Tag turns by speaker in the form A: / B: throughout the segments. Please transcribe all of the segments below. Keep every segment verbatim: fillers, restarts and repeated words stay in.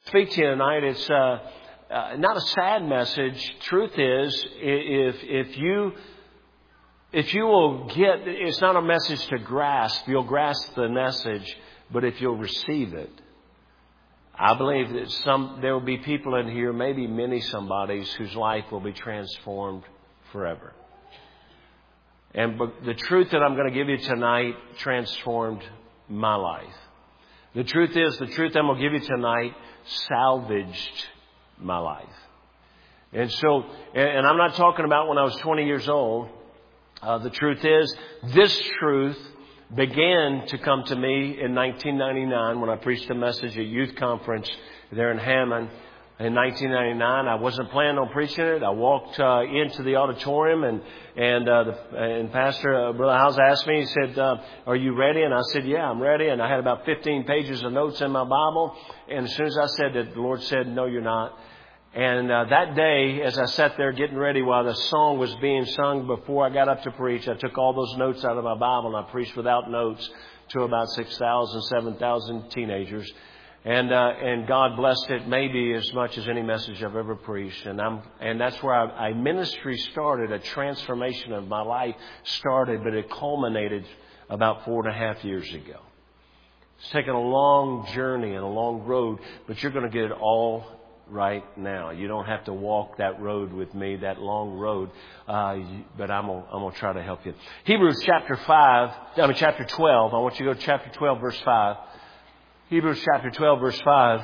A: Speak to you tonight. It's uh, uh, not a sad message. Truth is, if if you if you will get, it's not a message to grasp. You'll grasp the message, but if you'll receive it, I believe that some there will be people in here, maybe many somebody's, whose life will be transformed forever. And the truth that I'm going to give you tonight transformed my life. The truth is, the truth I'm going to give you tonight salvaged my life. And so, and I'm not talking about when I was twenty years old. Uh, the truth is, this truth began to come to me in nineteen ninety-nine when I preached a message at youth conference there in Hammond. In nineteen ninety-nine, I wasn't planning on preaching it. I walked uh, into the auditorium, and and uh, the, and Pastor uh, Brother Howes asked me. He said, uh, "Are you ready?" And I said, "Yeah, I'm ready." And I had about fifteen pages of notes in my Bible. And as soon as I said that, the Lord said, "No, you're not." And uh, that day, as I sat there getting ready while the song was being sung before I got up to preach, I took all those notes out of my Bible and I preached without notes to about six thousand, seven thousand teenagers. And uh, and God blessed it maybe as much as any message I've ever preached. And I'm and that's where I, I ministry started. A transformation of my life started, but it culminated about four and a half years ago. It's taken a long journey and a long road, but you're going to get it all right now. You don't have to walk that road with me, that long road, uh, but I'm gonna, I'm gonna try to help you. Hebrews chapter five, I mean chapter twelve. I want you to go to chapter twelve, verse five. Hebrews chapter twelve, verse five.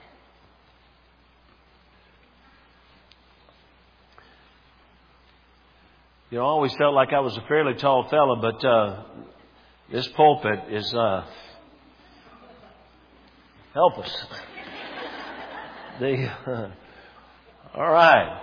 A: You know, I always felt like I was a fairly tall fella, but uh, this pulpit is uh, help us. The, uh, all right.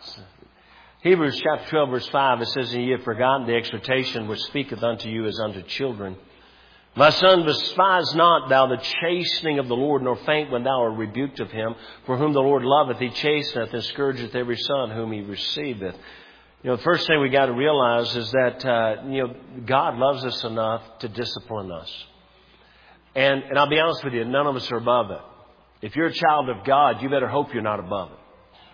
A: Hebrews chapter twelve, verse five. It says, "And ye have forgotten the exhortation which speaketh unto you as unto children. My son, despise not thou the chastening of the Lord, nor faint when thou art rebuked of him. For whom the Lord loveth, he chasteneth, and scourgeth every son whom he receiveth." You know, the first thing we got to realize is that, uh, you know, God loves us enough to discipline us. And, and I'll be honest with you, none of us are above it. If you're a child of God, you better hope you're not above it.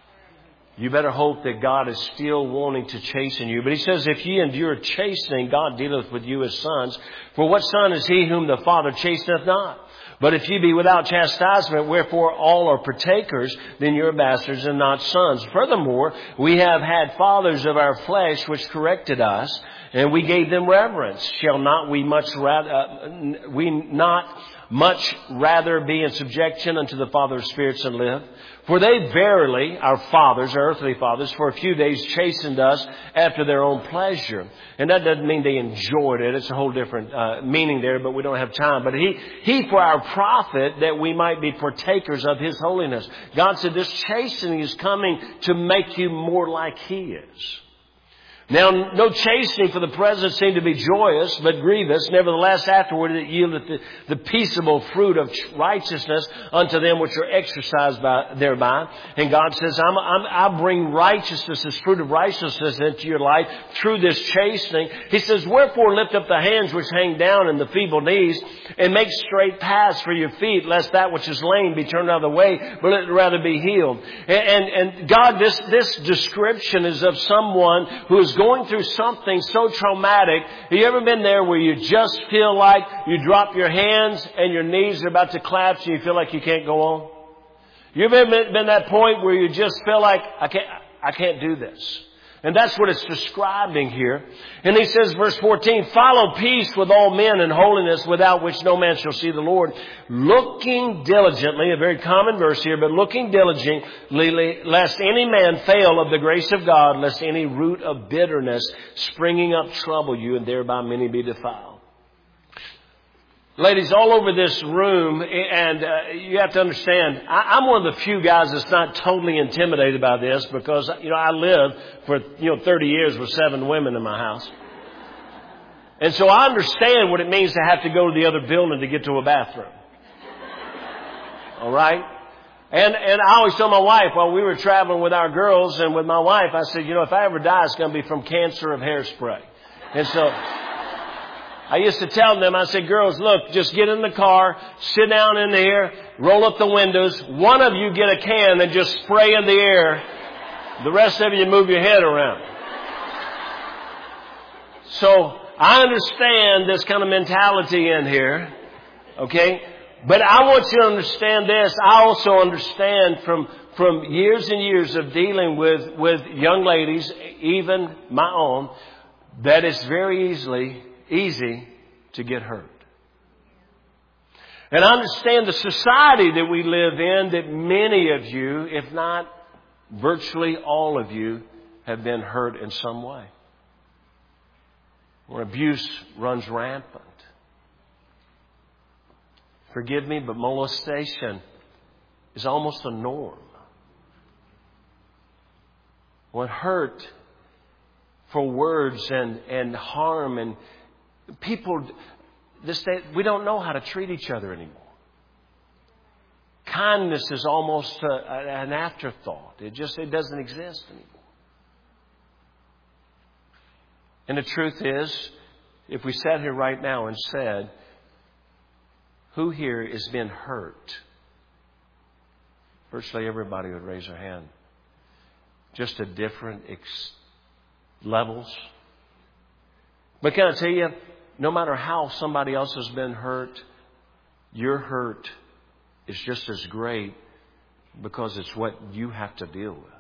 A: You better hope that God is still wanting to chasten you. But he says, if ye endure chastening, God dealeth with you as sons. For what son is he whom the Father chasteneth not? But if ye be without chastisement, wherefore all are partakers, then you're bastards and not sons. Furthermore, we have had fathers of our flesh which corrected us, and we gave them reverence. Shall not we much rather, uh, we not much rather be in subjection unto the Father of spirits and live? For they verily, our fathers, our earthly fathers, for a few days chastened us after their own pleasure. And that doesn't mean they enjoyed it. It's a whole different uh, meaning there, but we don't have time. But he, he for our profit, that we might be partakers of his holiness. God said this chastening is coming to make you more like he is. Now, no chastening for the present seemed to be joyous, but grievous. Nevertheless, afterward it yieldeth the, the peaceable fruit of righteousness unto them which are exercised by, thereby. And God says, I'm, I'm, I bring righteousness, this fruit of righteousness into your life through this chastening. He says, wherefore lift up the hands which hang down and the feeble knees, and make straight paths for your feet, lest that which is lame be turned out of the way, but let it rather be healed. And, and, and God, this, this description is of someone who is going through something so traumatic. Have you ever been there where you just feel like you drop your hands and your knees are about to collapse and you feel like you can't go on? You ever been, been that point where you just feel like, I can't, I can't do this? And that's what it's describing here. And he says, verse fourteen, follow peace with all men and holiness, without which no man shall see the Lord. Looking diligently, a very common verse here, but looking diligently, lest any man fail of the grace of God, lest any root of bitterness springing up trouble you, and thereby many be defiled. Ladies, all over this room, and uh, you have to understand, I, I'm one of the few guys that's not totally intimidated by this, because, you know, I lived for, you know, thirty years with seven women in my house. And so I understand what it means to have to go to the other building to get to a bathroom. All right? And and I always tell my wife, while we were traveling with our girls and with my wife, I said, you know, if I ever die, it's going to be from cancer of hairspray. And so... I used to tell them, I said, girls, look, just get in the car, sit down in the air, roll up the windows. One of you get a can and just spray in the air. The rest of you move your head around. So I understand this kind of mentality in here. Okay? But I want you to understand this. I also understand from, from years and years of dealing with, with young ladies, even my own, that it's very easily easy to get hurt. And I understand the society that we live in, that many of you, if not virtually all of you, have been hurt in some way. When abuse runs rampant. Forgive me, but molestation is almost a norm. When hurt for words and, and harm and people, this day, we don't know how to treat each other anymore. Kindness is almost a, an afterthought. It just it doesn't exist anymore. And the truth is, if we sat here right now and said, who here has been hurt? Virtually everybody would raise their hand. Just at different ex- levels. But can I tell you, no matter how somebody else has been hurt, your hurt is just as great because it's what you have to deal with.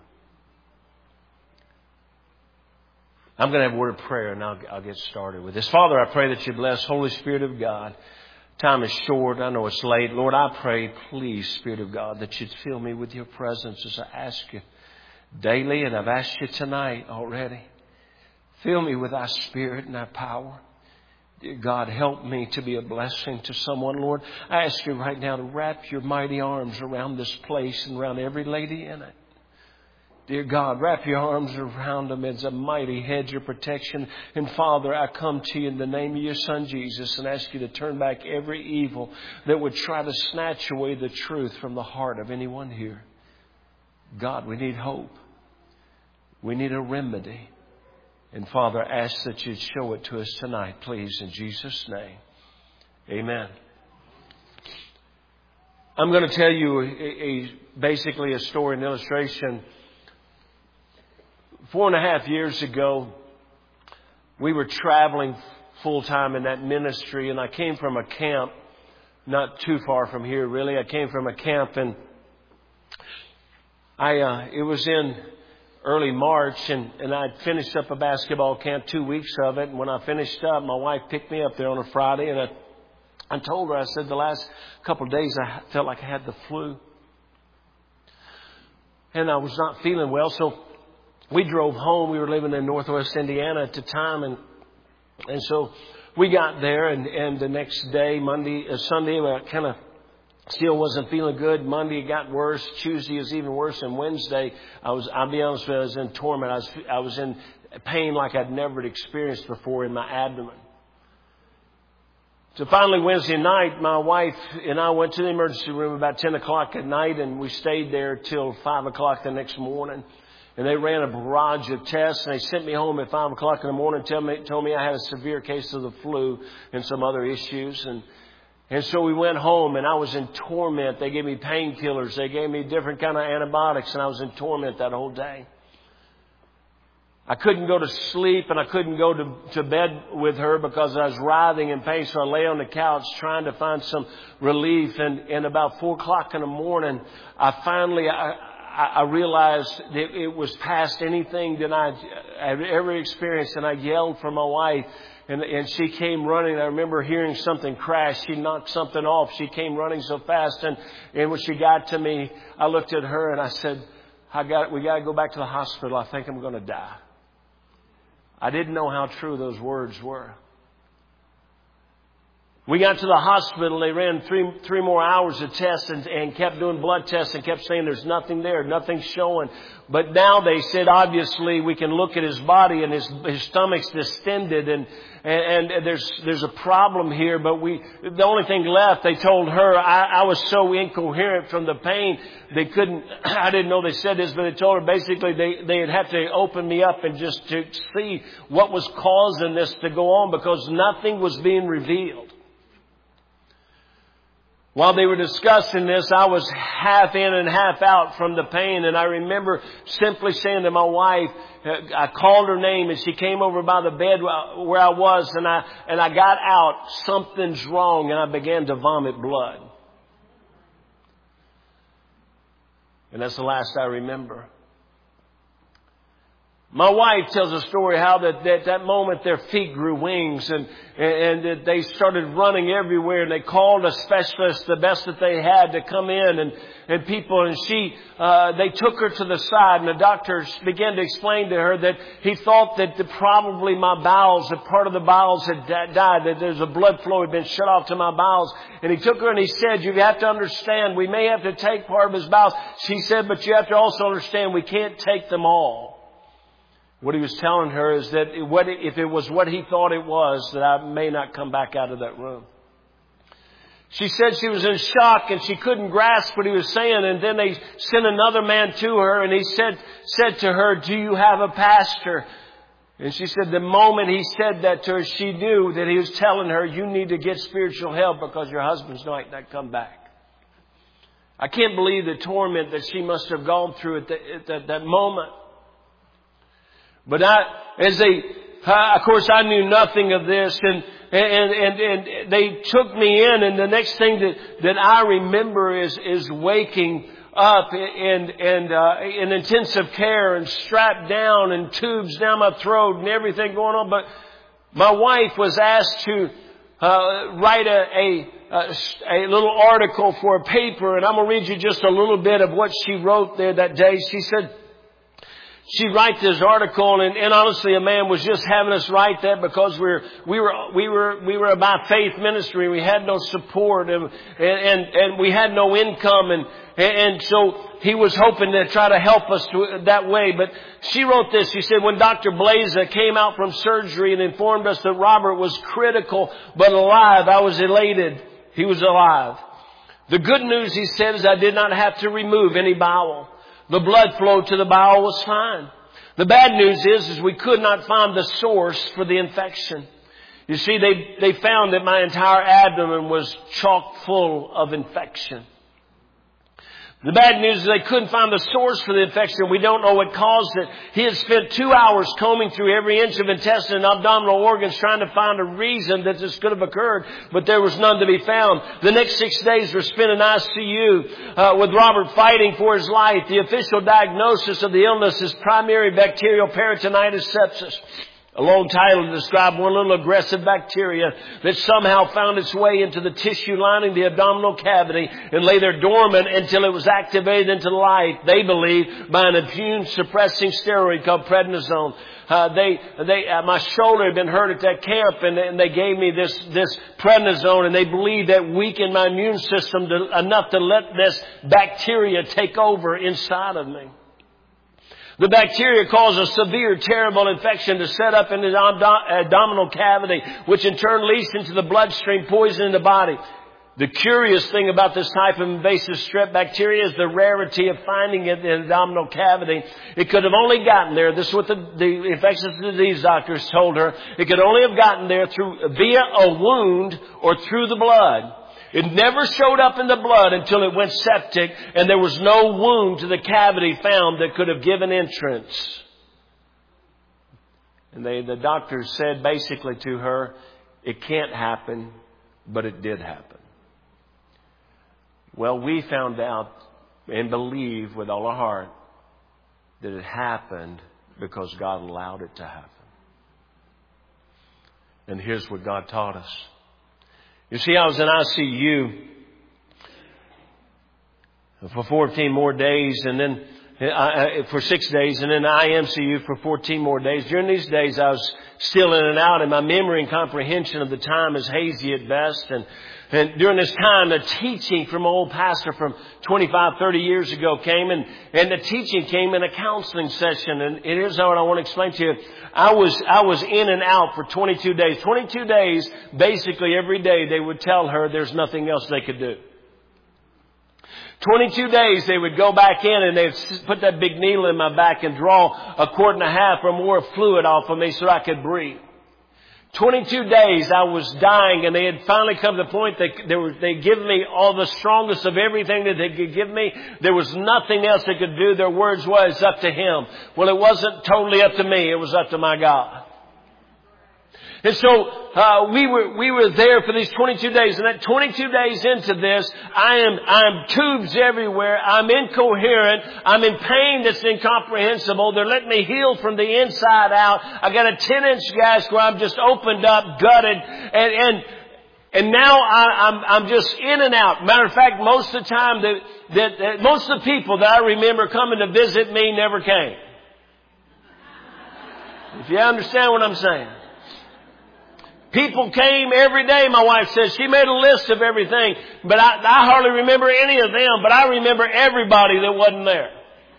A: I'm going to have a word of prayer and I'll, I'll get started with this. Father, I pray that you bless, Holy Spirit of God. Time is short. I know it's late. Lord, I pray, please, Spirit of God, that you'd fill me with your presence as I ask you daily, and I've asked you tonight already. Fill me with thy Spirit and thy power. Dear God, help me to be a blessing to someone, Lord. I ask you right now to wrap your mighty arms around this place and around every lady in it. Dear God, wrap your arms around them as a mighty hedge of protection. And Father, I come to you in the name of your Son, Jesus, and ask you to turn back every evil that would try to snatch away the truth from the heart of anyone here. God, we need hope. We need a remedy. And Father, I ask that you'd show it to us tonight, please, in Jesus' name. Amen. I'm going to tell you a, a, basically a story, an illustration. Four and a half years ago, we were traveling full time in that ministry, and I came from a camp not too far from here, really. I came from a camp, and I uh, it was in early March, and, and I'd finished up a basketball camp, two weeks of it. And when I finished up, my wife picked me up there on a Friday, and I, I told her, I said, the last couple of days I felt like I had the flu. And I was not feeling well, so we drove home. We were living in Northwest Indiana at the time, and and so we got there, and, and the next day, Monday, uh, Sunday, I kind of still wasn't feeling good. Monday it got worse. Tuesday was even worse, and Wednesday I was. I'll be honest with you, I was in torment. I was I was in pain like I'd never experienced before in my abdomen. So finally, Wednesday night, my wife and I went to the emergency room about ten o'clock at night, and we stayed there till five o'clock the next morning. And they ran a barrage of tests, and they sent me home at five o'clock in the morning and told me, told me I had a severe case of the flu and some other issues. And, and so we went home, and I was in torment. They gave me painkillers. They gave me different kind of antibiotics, and I was in torment that whole day. I couldn't go to sleep, and I couldn't go to, to bed with her because I was writhing in pain. So I lay on the couch trying to find some relief. And, and about four o'clock in the morning, I finally... I, I realized that it was past anything that I had ever experienced, and I yelled for my wife, and, and she came running. I remember hearing something crash. She knocked something off. She came running so fast, and, and when she got to me, I looked at her and I said, "I got, we got to go back to the hospital. I think I'm going to die." I didn't know how true those words were. We got to the hospital. They ran three three more hours of tests and, and kept doing blood tests and kept saying there's nothing there, nothing's showing. But now they said obviously we can look at his body and his his stomach's distended and and, and there's there's a problem here. But we the only thing left, they told her, I, I was so incoherent from the pain they couldn't. I didn't know they said this, but they told her basically they they'd have to open me up and just to see what was causing this to go on because nothing was being revealed. While they were discussing this, I was half in and half out from the pain. And I remember simply saying to my wife, I called her name and she came over by the bed where I was and I, and I got out, something's wrong, and I began to vomit blood. And that's the last I remember. My wife tells a story how that at that moment their feet grew wings and, and and they started running everywhere and they called a specialist, the best that they had, to come in and, and people and she, uh, they took her to the side and the doctor began to explain to her that he thought that the, probably my bowels, that part of the bowels had died, that there's a blood flow had been shut off to my bowels. And he took her and he said, you have to understand, we may have to take part of his bowels. She said, but you have to also understand we can't take them all. What he was telling her is that what if it was what he thought it was, that I may not come back out of that room. She said she was in shock and she couldn't grasp what he was saying. And then they sent another man to her and he said, said to her, do you have a pastor? And she said the moment he said that to her, she knew that he was telling her, you need to get spiritual help because your husband's might not come back. I can't believe the torment that she must have gone through at, the, at that, that moment. But I, as they, uh, of course, I knew nothing of this, and and and and they took me in, and the next thing that that I remember is is waking up and and uh, in intensive care and strapped down and tubes down my throat and everything going on. But my wife was asked to uh, write a, a a a little article for a paper, and I'm gonna read you just a little bit of what she wrote there that day. She said. She wrote this article, and, and honestly, a man was just having us write that because we were we were we were we were about faith ministry. We had no support, and and and we had no income, and and so he was hoping to try to help us to, that way. But she wrote this. She said, when Doctor Blaza came out from surgery and informed us that Robert was critical but alive, I was elated. He was alive. The good news, he said, is I did not have to remove any bowel. The blood flow to the bowel was fine. The bad news is, is we could not find the source for the infection. You see, they, they found that my entire abdomen was chock full of infection. The bad news is they couldn't find the source for the infection. We don't know what caused it. He had spent two hours combing through every inch of intestine and abdominal organs trying to find a reason that this could have occurred, but there was none to be found. The next six days were spent in I C U uh, with Robert fighting for his life. The official diagnosis of the illness is primary bacterial peritonitis sepsis. A long title to describe one little aggressive bacteria that somehow found its way into the tissue lining the abdominal cavity and lay there dormant until it was activated into life, they believe, by an immune suppressing steroid called prednisone. Uh, they, they, uh, my shoulder had been hurt at that camp, and, and they gave me this, this prednisone, and they believed that weakened my immune system to, enough to let this bacteria take over inside of me. The bacteria cause a severe, terrible infection to set up in the abdominal cavity, which in turn leaks into the bloodstream, poisoning the body. The curious thing about this type of invasive strep bacteria is the rarity of finding it in the abdominal cavity. It could have only gotten there. This is what the, the infectious disease doctors told her. It could only have gotten there through via a wound or through the blood. It never showed up in the blood until it went septic, and there was no wound to the cavity found that could have given entrance. And they, the doctors said basically to her, it can't happen, but it did happen. Well, we found out and believe with all our heart that it happened because God allowed it to happen. And here's what God taught us. You see, I was in I C U for fourteen more days, and then for six days and then I M C U for fourteen more days. During these days, I was still in and out, and my memory and comprehension of the time is hazy at best. And, and during this time, the teaching from an old pastor from twenty-five, thirty years ago came, and, and the teaching came in a counseling session. And it is what I want to explain to you. I was, I was in and out for twenty-two days. twenty-two days, basically every day they would tell her there's nothing else they could do. twenty-two days they would go back in and they'd put that big needle in my back and draw a quart and a half or more of fluid off of me so I could breathe. twenty-two days I was dying, and they had finally come to the point that they were, they'd given me all the strongest of everything that they could give me. There was nothing else they could do. Their words was up to Him. Well, it wasn't totally up to me. It was up to my God. And so uh, we were we were there for these twenty-two days, and at twenty-two days into this, I am I'm tubes everywhere. I'm incoherent. I'm in pain that's incomprehensible. They're letting me heal from the inside out. I got a ten inch gash where I'm just opened up, gutted, and and and now I, I'm I'm just in and out. Matter of fact, most of the time that, that that most of the people that I remember coming to visit me never came. If you understand what I'm saying. People came every day, my wife says. She made a list of everything. But I, I hardly remember any of them. But I remember everybody that wasn't there.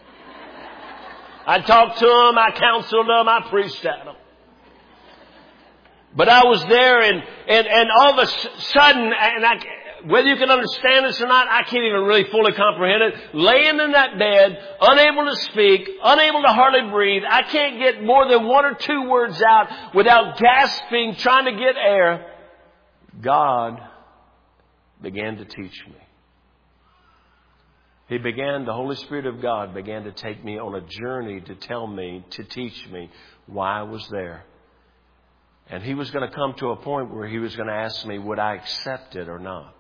A: I talked to them. I counseled them. I preached at them. But I was there, and, and, and all of a sudden, and I, whether you can understand this or not, I can't even really fully comprehend it. Laying in that bed, unable to speak, unable to hardly breathe. I can't get more than one or two words out without gasping, trying to get air. God began to teach me. He began, the Holy Spirit of God began to take me on a journey to tell me, to teach me why I was there. And He was going to come to a point where He was going to ask me, would I accept it or not?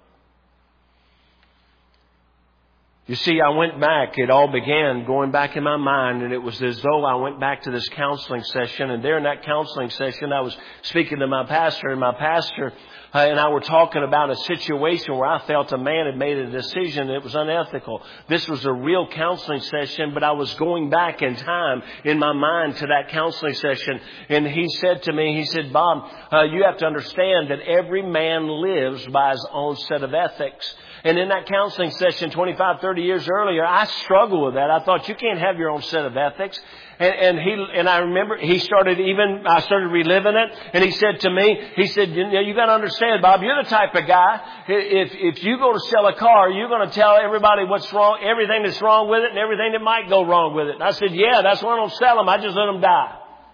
A: You see, I went back. It all began going back in my mind, and it was as though I went back to this counseling session. And there in that counseling session, I was speaking to my pastor, and my pastor uh, and I were talking about a situation where I felt a man had made a decision that was unethical. This was a real counseling session, but I was going back in time in my mind to that counseling session. And he said to me, he said, Bob, uh, you have to understand that every man lives by his own set of ethics. And in that counseling session twenty-five, thirty years earlier, I struggled with that. I thought, you can't have your own set of ethics. And, and he, and I remember he started even, I started reliving it. And he said to me, he said, you know, you got to understand, Bob, you're the type of guy, if, if you go to sell a car, you're going to tell everybody what's wrong, everything that's wrong with it and everything that might go wrong with it. And I said, yeah, that's why I don't sell them. I just let them die.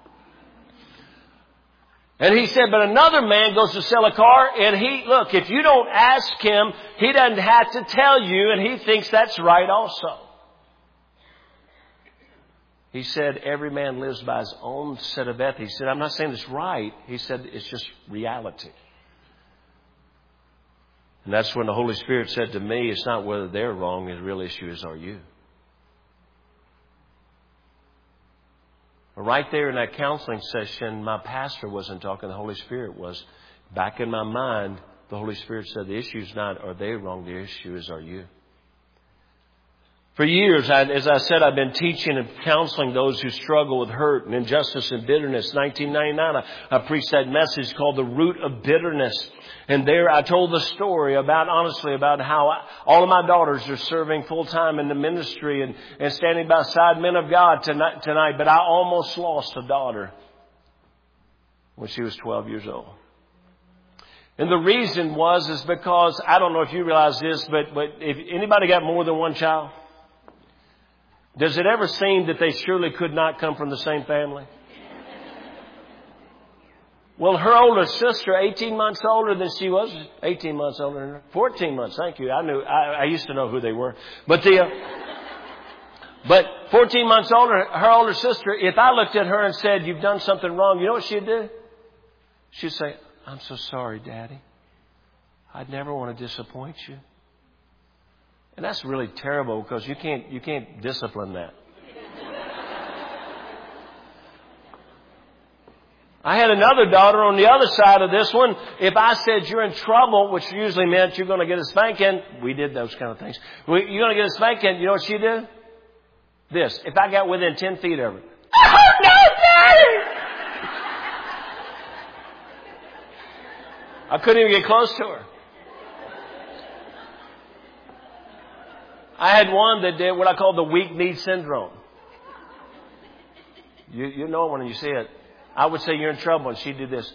A: And he said, but another man goes to sell a car, and he, look, if you don't ask him, he doesn't have to tell you, and he thinks that's right also. He said, every man lives by his own set of ethics. He said, I'm not saying it's right. He said, it's just reality. And that's when the Holy Spirit said to me, it's not whether they're wrong, the real issue is, are you? Right there in that counseling session, my pastor wasn't talking, the Holy Spirit was. Back in my mind, the Holy Spirit said, the issue is not, are they wrong? The issue is, are you? For years, I, as I said, I've been teaching and counseling those who struggle with hurt and injustice and bitterness. nineteen ninety-nine, I, I preached that message called The Root of Bitterness. And there I told the story about, honestly, about how I, all of my daughters are serving full time in the ministry and, and standing beside men of God tonight, tonight. But I almost lost a daughter when she was twelve years old. And the reason was, is because, I don't know if you realize this, but, but if anybody got more than one child, does it ever seem that they surely could not come from the same family? Well, her older sister, eighteen months older than she was, eighteen months older than her, fourteen months, thank you. I knew, I, I used to know who they were. But the, uh, but fourteen months older, her older sister, if I looked at her and said, you've done something wrong, you know what she'd do? She'd say, I'm so sorry, Daddy. I'd never want to disappoint you. And that's really terrible because you can't, you can't discipline that. I had another daughter on the other side of this one. If I said you're in trouble, which usually meant you're going to get a spanking, we did those kind of things. You're going to get a spanking, you know what she did? This. If I got within ten feet of her. Oh, no, Daddy! I couldn't even get close to her. I had one that did what I call the weak knee syndrome. You, you know it when you see it. I would say you're in trouble, and she'd do this.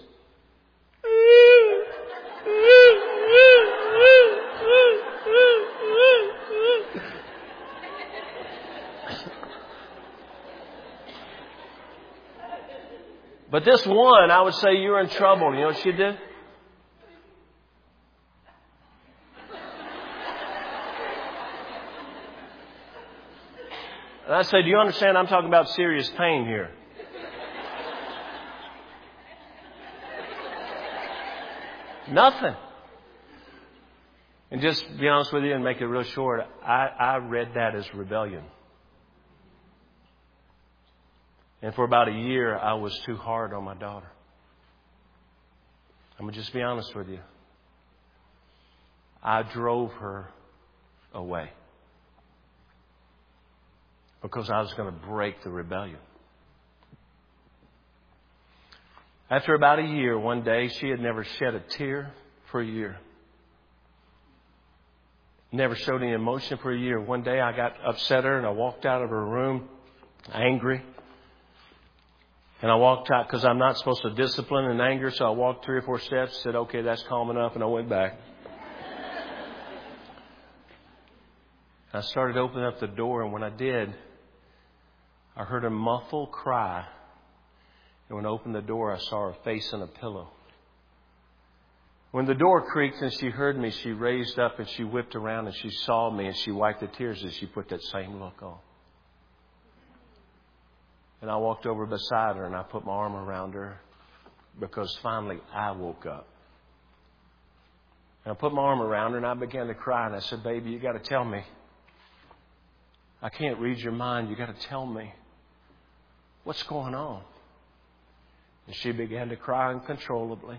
A: But this one, I would say you're in trouble. You know what she'd do? And I say, do you understand I'm talking about serious pain here? Nothing. And just to be honest with you and make it real short, I, I read that as rebellion. And for about a year, I was too hard on my daughter. I'm going to just be honest with you. I drove her away. Because I was going to break the rebellion. After about a year, one day, she had never shed a tear for a year. Never showed any emotion for a year. One day I got upset her and I walked out of her room angry. And I walked out because I'm not supposed to discipline in anger. So I walked three or four steps, said, okay, that's calm enough. And I went back. I started opening up the door. And when I did, I heard a muffled cry. And when I opened the door, I saw her face in a pillow. When the door creaked and she heard me, she raised up and she whipped around and she saw me and she wiped the tears as she put that same look on. And I walked over beside her and I put my arm around her because finally I woke up. And I put my arm around her and I began to cry and I said, baby, you got to tell me. I can't read your mind. You got to tell me. What's going on? And she began to cry uncontrollably.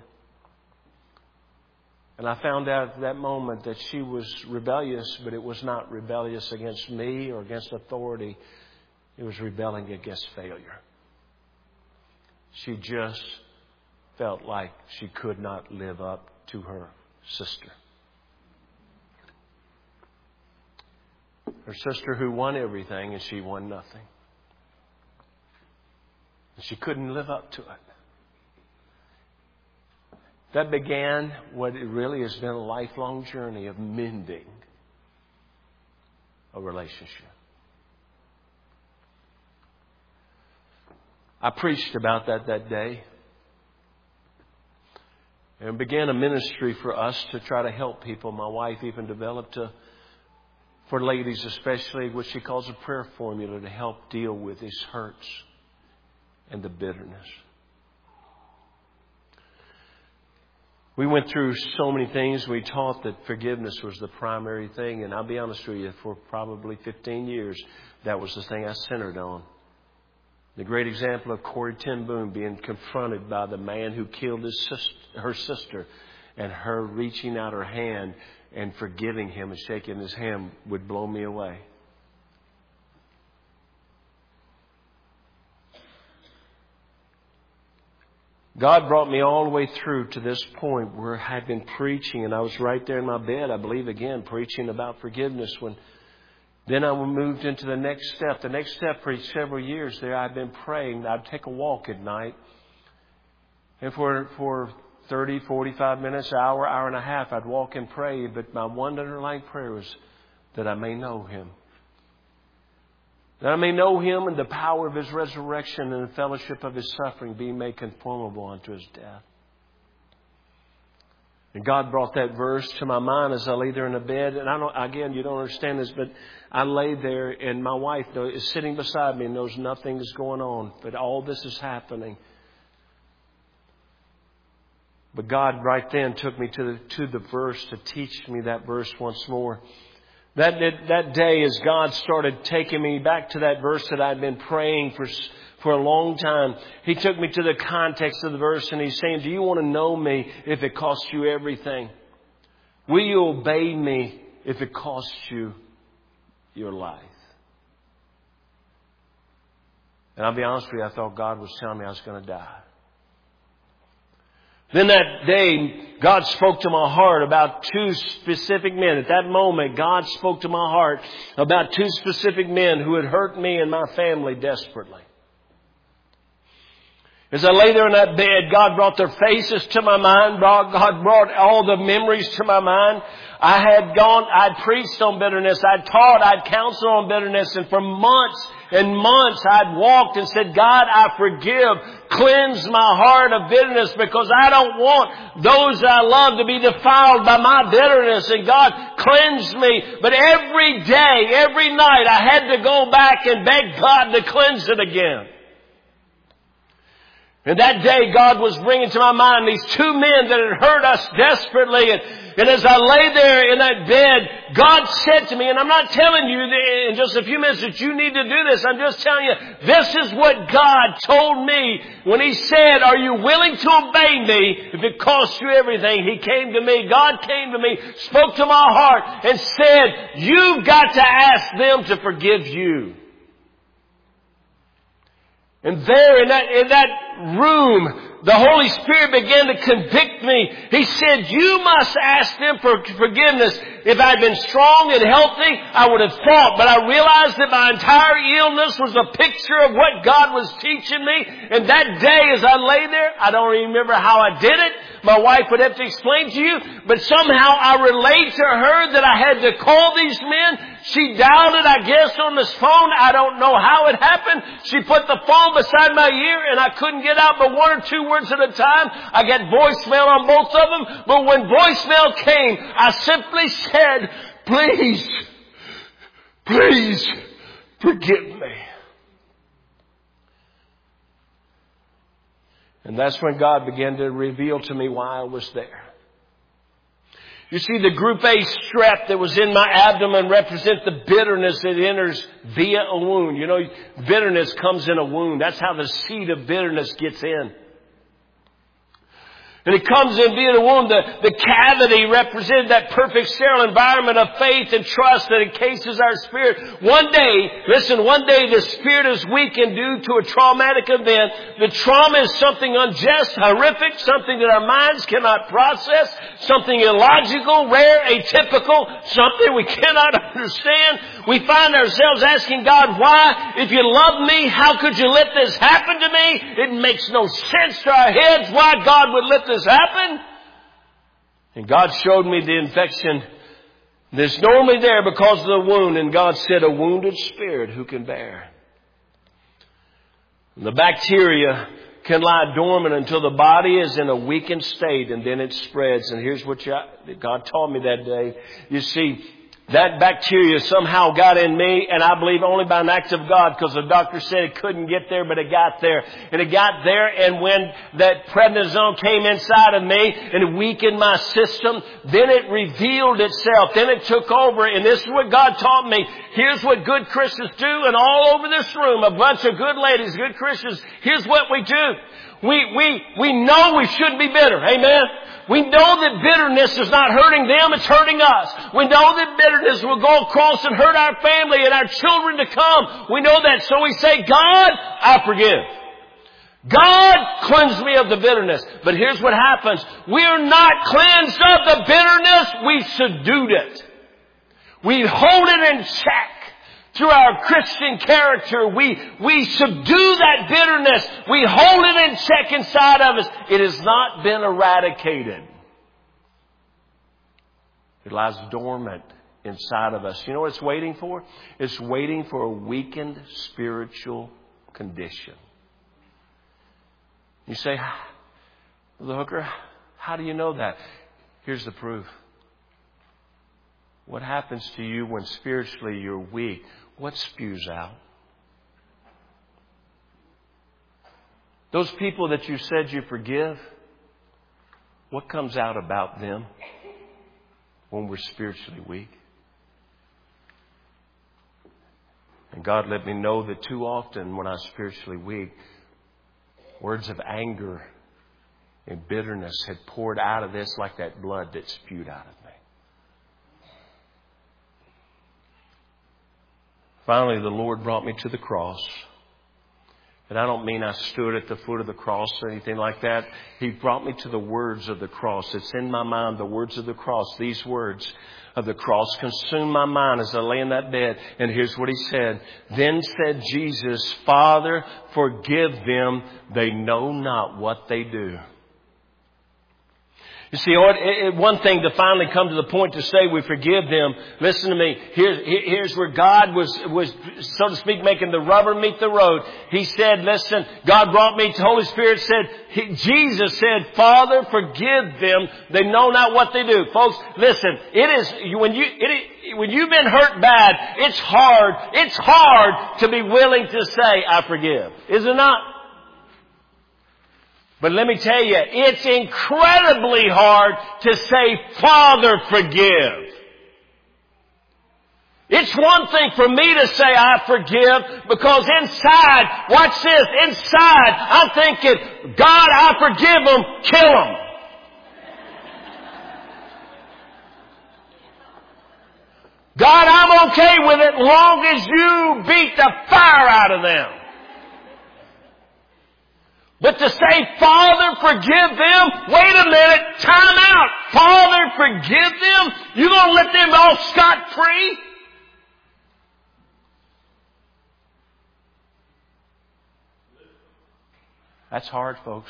A: And I found out at that moment that she was rebellious, but it was not rebellious against me or against authority. It was rebelling against failure. She just felt like she could not live up to her sister. Her sister who won everything and she won nothing. And she couldn't live up to it. That began what it really has been a lifelong journey of mending a relationship. I preached about that that day and began a ministry for us to try to help people. My wife even developed a, for ladies especially, what she calls a prayer formula to help deal with these hurts and the bitterness. We went through so many things. We taught that forgiveness was the primary thing. And I'll be honest with you, for probably fifteen years, that was the thing I centered on. The great example of Corrie ten Boom being confronted by the man who killed his sister, her sister, and her reaching out her hand and forgiving him and shaking his hand would blow me away. God brought me all the way through to this point where I had been preaching, and I was right there in my bed, I believe again, preaching about forgiveness. When then I moved into the next step. The next step for several years there, I'd been praying. I'd take a walk at night, and for for thirty, forty-five minutes, an hour, hour and a half, I'd walk and pray. But my one underlying prayer was that I may know Him. That I may know Him and the power of His resurrection and the fellowship of His suffering, being made conformable unto His death. And God brought that verse to my mind as I lay there in the bed. And I don't, again, you don't understand this, but I lay there and my wife is sitting beside me and knows nothing is going on. But all this is happening. But God right then took me to the, to the verse to teach me that verse once more. That, that day as God started taking me back to that verse that I'd been praying for, for a long time, He took me to the context of the verse and He's saying, do you want to know me if it costs you everything? Will you obey me if it costs you your life? And I'll be honest with you, I thought God was telling me I was going to die. Then that day, God spoke to my heart about two specific men. At that moment, God spoke to my heart about two specific men who had hurt me and my family desperately. As I lay there in that bed, God brought their faces to my mind. God brought all the memories to my mind. I had gone, I'd preached on bitterness. I'd taught, I'd counseled on bitterness. And for months and months, I'd walked and said, God, I forgive. Cleanse my heart of bitterness because I don't want those that I love to be defiled by my bitterness. And God, cleanse me. But every day, every night, I had to go back and beg God to cleanse it again. And that day, God was bringing to my mind these two men that had hurt us desperately. And, and as I lay there in that bed, God said to me, and I'm not telling you in just a few minutes that you need to do this. I'm just telling you, this is what God told me when He said, are you willing to obey me if it costs you everything? He came to me. God came to me, spoke to my heart and said, you've got to ask them to forgive you. And there in that, in that room, the Holy Spirit began to convict me. He said, you must ask them for forgiveness. If I'd been strong and healthy, I would have fought. But I realized that my entire illness was a picture of what God was teaching me. And that day as I lay there, I don't even remember how I did it. My wife would have to explain to you. But somehow I relayed to her that I had to call these men. She dialed it, I guess, on this phone. I don't know how it happened. She put the phone beside my ear and I couldn't get out but one or two words at a time. I got voicemail on both of them. But when voicemail came, I simply said, please, please forgive me. And that's when God began to reveal to me why I was there. You see, the group A strep that was in my abdomen represents the bitterness that enters via a wound. You know, bitterness comes in a wound. That's how the seed of bitterness gets in. And it comes in via the wound. The, the cavity represented that perfect sterile environment of faith and trust that encases our spirit. One day, listen, one day the spirit is weakened due to a traumatic event. The trauma is something unjust, horrific, something that our minds cannot process, something illogical, rare, atypical, something we cannot understand. We find ourselves asking God, why? If you love me, how could you let this happen to me? It makes no sense to our heads why God would let this This happened. And God showed me the infection that's normally there because of the wound. And God said, a wounded spirit who can bear. And the bacteria can lie dormant until the body is in a weakened state and then it spreads. And here's what you, God taught me that day. You see, that bacteria somehow got in me, and I believe only by an act of God, because the doctor said it couldn't get there, but it got there. And it got there, and when that prednisone came inside of me and it weakened my system, then it revealed itself. Then it took over, and this is what God taught me. Here's what good Christians do, and all over this room, a bunch of good ladies, good Christians, here's what we do. We, we, we know we shouldn't be bitter. Amen. We know that bitterness is not hurting them, it's hurting us. We know that bitterness will go across and hurt our family and our children to come. We know that. So we say, God, I forgive. God, cleanse me of the bitterness. But here's what happens. We are not cleansed of the bitterness. We subdued it. We hold it in check. Through our Christian character, we, we subdue that bitterness. We hold it in check inside of us. It has not been eradicated. It lies dormant inside of us. You know what it's waiting for? It's waiting for a weakened spiritual condition. You say, Brother Hooker, how do you know that? Here's the proof. What happens to you when spiritually you're weak? What spews out? Those people that you said you forgive, what comes out about them when we're spiritually weak? And God let me know that too often when I'm spiritually weak, words of anger and bitterness had poured out of this like that blood that spewed out of me. Finally, the Lord brought me to the cross. And I don't mean I stood at the foot of the cross or anything like that. He brought me to the words of the cross. It's in my mind, the words of the cross. These words of the cross consumed my mind as I lay in that bed. And here's what He said. Then said Jesus, Father, forgive them. They know not what they do. You see, one thing to finally come to the point to say we forgive them. Listen to me. Here's, here's where God was, was, so to speak, making the rubber meet the road. He said, listen, God brought me, the Holy Spirit said, he, Jesus said, Father, forgive them. They know not what they do. Folks, listen, it is, when you, it, when you've been hurt bad, it's hard, it's hard to be willing to say, I forgive. Is it not? But let me tell you, it's incredibly hard to say, Father, forgive. It's one thing for me to say, I forgive, because inside, watch this, inside, I'm thinking, God, I forgive them, kill them. God, I'm okay with it, long as you beat the fire out of them. But to say, Father, forgive them, wait a minute, time out. Father, forgive them? You gonna let them all scot-free? That's hard, folks.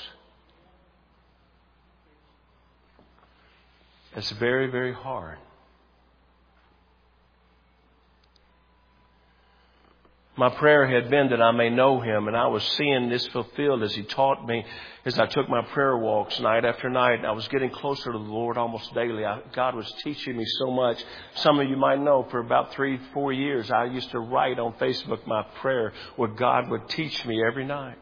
A: It's very, very hard. My prayer had been that I may know Him, and I was seeing this fulfilled as He taught me as I took my prayer walks night after night. I was getting closer to the Lord almost daily. I, God was teaching me so much. Some of you might know for about three, four years, I used to write on Facebook my prayer, what God would teach me every night.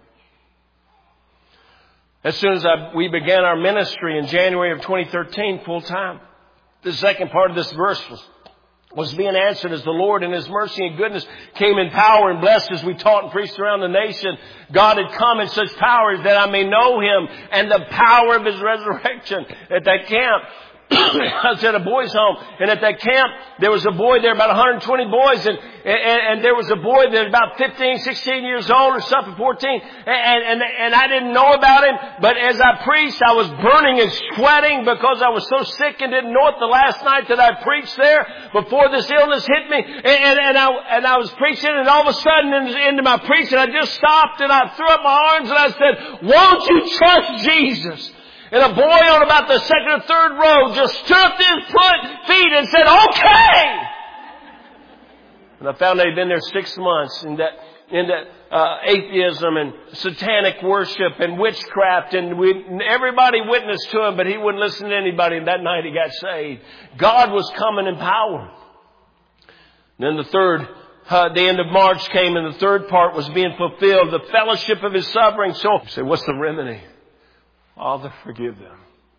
A: As soon as I, we began our ministry in January of twenty thirteen full time, the second part of this verse was was being answered as the Lord in His mercy and goodness came in power and blessed as we taught and preached around the nation. God had come in such power that I may know Him and the power of His resurrection. At that camp, I was at a boys' home, and at that camp, there was a boy there, about one hundred twenty boys, and, and, and there was a boy that was about fifteen, sixteen years old or something, fourteen, and, and, and I didn't know about him, but as I preached, I was burning and sweating because I was so sick and didn't know it the last night that I preached there before this illness hit me, and, and, and, I, and I was preaching, and all of a sudden into my preaching, I just stopped, and I threw up my arms, and I said, won't you trust Jesus? And a boy on about the second or third row just stood up to his foot, feet and said, okay! And I found they'd been there six months in that, in that, uh, atheism and satanic worship and witchcraft, and we, everybody witnessed to him, but he wouldn't listen to anybody, and that night he got saved. God was coming in power. And then the third, uh, the end of March came, and the third part was being fulfilled, the fellowship of His suffering. So, you say, what's the remedy? Father, forgive them.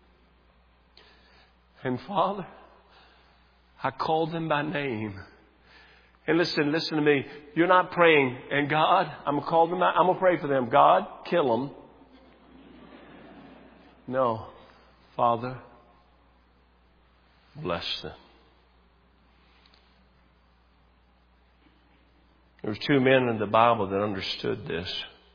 A: And Father, I called them by name. And listen, listen to me. You're not praying, and God, I'm going to call them out. I'm going to pray for them. God, kill them. No. Father, bless them. There were two men in the Bible that understood this.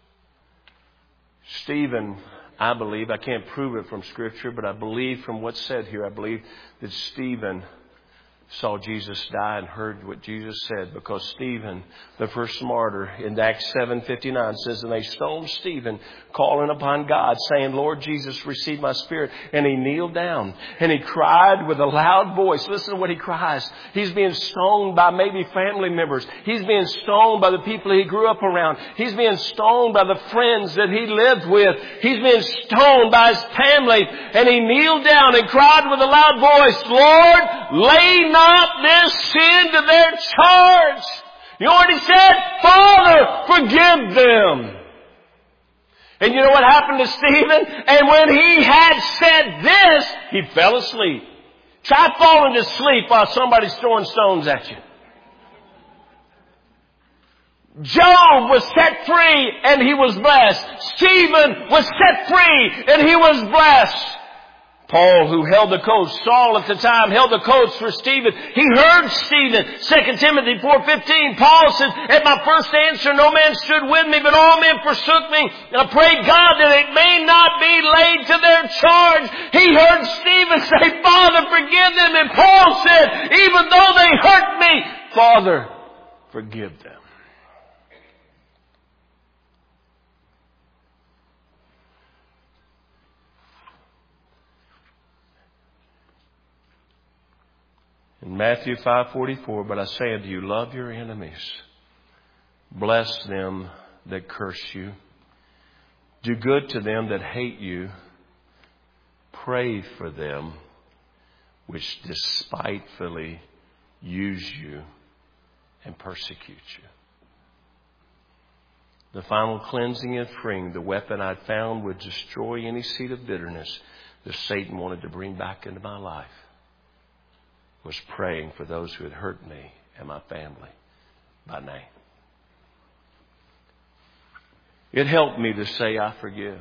A: Stephen, I believe, I can't prove it from Scripture, but I believe from what's said here, I believe that Stephen saw Jesus die and heard what Jesus said, because Stephen, the first martyr, in Acts seven fifty-nine says, and they stoned Stephen, calling upon God, saying, Lord Jesus, receive my spirit. And he kneeled down and he cried with a loud voice. Listen to what he cries. He's being stoned by maybe family members. He's being stoned by the people he grew up around. He's being stoned by the friends that he lived with. He's being stoned by his family. And he kneeled down and cried with a loud voice, Lord, lay not this sin to their charge. You already said, Father, forgive them. And you know what happened to Stephen? And when he had said this, he fell asleep. Try falling to sleep while somebody's throwing stones at you. Job was set free and he was blessed. Stephen was set free and he was blessed. Paul, who held the coats, Saul at the time held the coats for Stephen. He heard Stephen. Second Timothy four fifteen, Paul says, at my first answer no man stood with me, but all men forsook me. And I prayed God that it may not be laid to their charge. He heard Stephen say, Father, forgive them. And Paul said, even though they hurt me, Father, forgive them. In Matthew five forty-four, but I say unto you, love your enemies. Bless them that curse you. Do good to them that hate you. Pray for them which despitefully use you and persecute you. The final cleansing and freeing, the weapon I found would destroy any seed of bitterness that Satan wanted to bring back into my life, was praying for those who had hurt me and my family by name. It helped me to say, I forgive.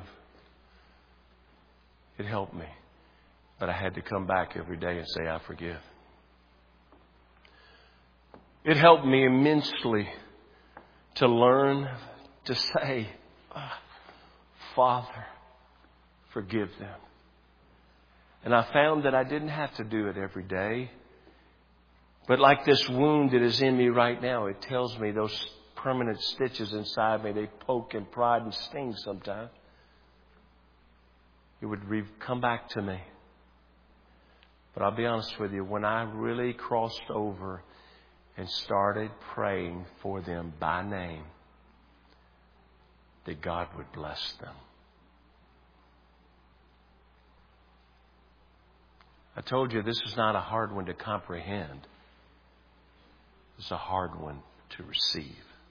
A: It helped me. But I had to come back every day and say, I forgive. It helped me immensely to learn to say, oh, Father, forgive them. And I found that I didn't have to do it every day. But like this wound that is in me right now, it tells me those permanent stitches inside me, they poke and prod and sting sometimes. It would re- come back to me. But I'll be honest with you, when I really crossed over and started praying for them by name, that God would bless them. I told you this is not a hard one to comprehend. It's a hard one to receive.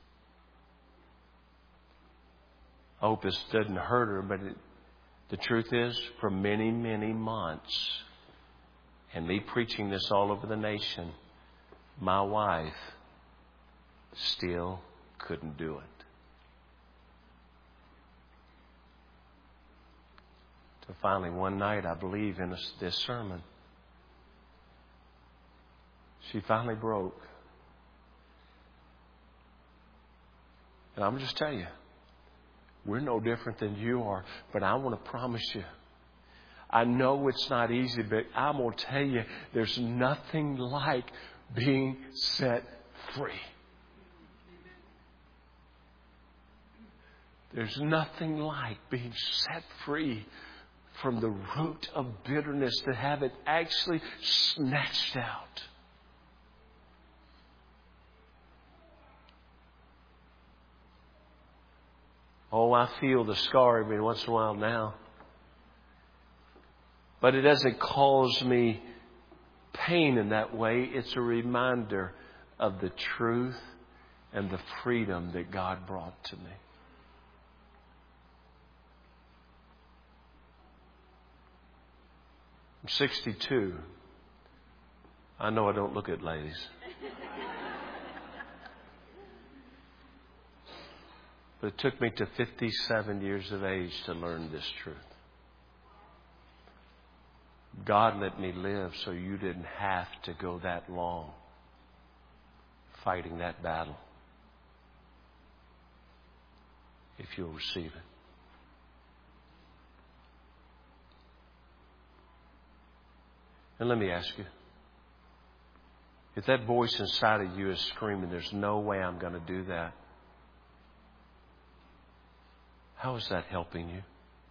A: I hope this doesn't hurt her, but it, the truth is, for many, many months, and me preaching this all over the nation, my wife still couldn't do it. So finally, one night, I believe in this, this sermon, she finally broke. And I'm just telling you, we're no different than you are. But I want to promise you, I know it's not easy, but I'm going to tell you, there's nothing like being set free. There's nothing like being set free from the root of bitterness, to have it actually snatched out. Oh, I feel the scar every once in a while now. But it doesn't cause me pain in that way. It's a reminder of the truth and the freedom that God brought to me. I'm sixty-two. I know I don't look it, ladies. But it took me to fifty-seven years of age to learn this truth. God let me live so you didn't have to go that long fighting that battle, if you'll receive it. And let me ask you, if that voice inside of you is screaming, there's no way I'm going to do that, how is that helping you?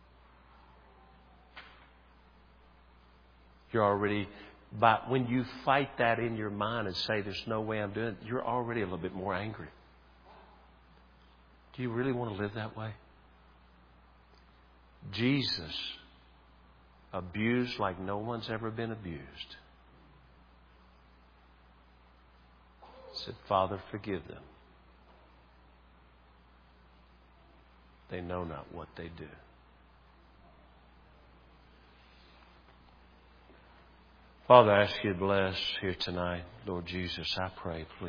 A: You're already, by, when you fight that in your mind and say, there's no way I'm doing it, you're already a little bit more angry. Do you really want to live that way? Jesus abused like no one's ever been abused. Said, Father, forgive them. They know not what they do. Father, I ask you to bless here tonight. Lord Jesus, I pray, please.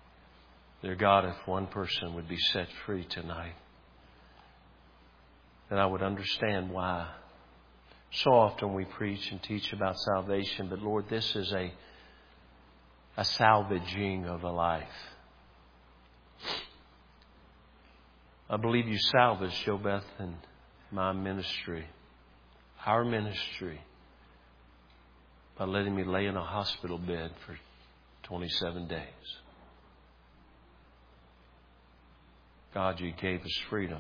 A: Dear God, if one person would be set free tonight, that I would understand why so often we preach and teach about salvation. But Lord, this is a, a salvaging of a life. I believe you salvaged Joe Beth and my ministry, our ministry, by letting me lay in a hospital bed for twenty-seven days. God, you gave us freedom.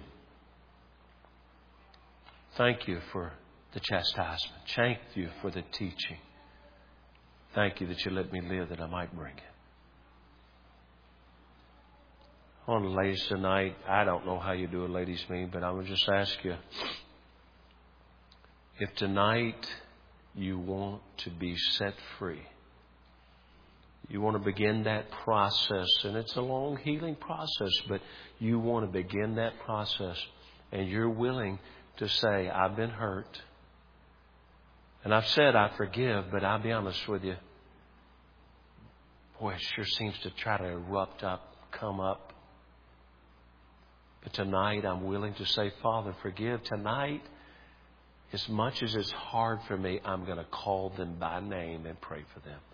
A: Thank you for the chastisement. Thank you for the teaching. Thank you that you let me live that I might bring it. I want to ladies tonight, I don't know how you do a ladies meeting, but I would just ask you, if tonight you want to be set free, you want to begin that process, and it's a long healing process, but you want to begin that process, and you're willing to say, I've been hurt, and I've said I forgive, but I'll be honest with you, boy, it sure seems to try to erupt up, come up. But tonight I'm willing to say, Father, forgive. Tonight, as much as it's hard for me, I'm going to call them by name and pray for them.